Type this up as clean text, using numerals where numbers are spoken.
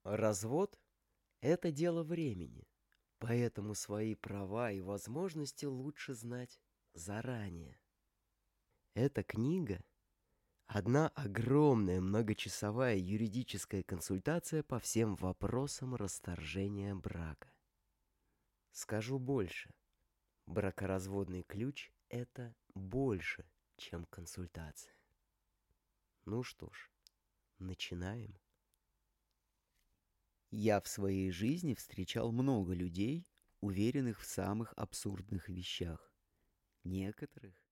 Развод — это дело времени, поэтому свои права и возможности лучше знать заранее. Эта книга — одна огромная многочасовая юридическая консультация по всем вопросам расторжения брака. Скажу больше. Бракоразводный ключ — это больше, чем консультация. Ну что ж, начинаем. Я в своей жизни встречал много людей, уверенных в самых абсурдных вещах. Некоторых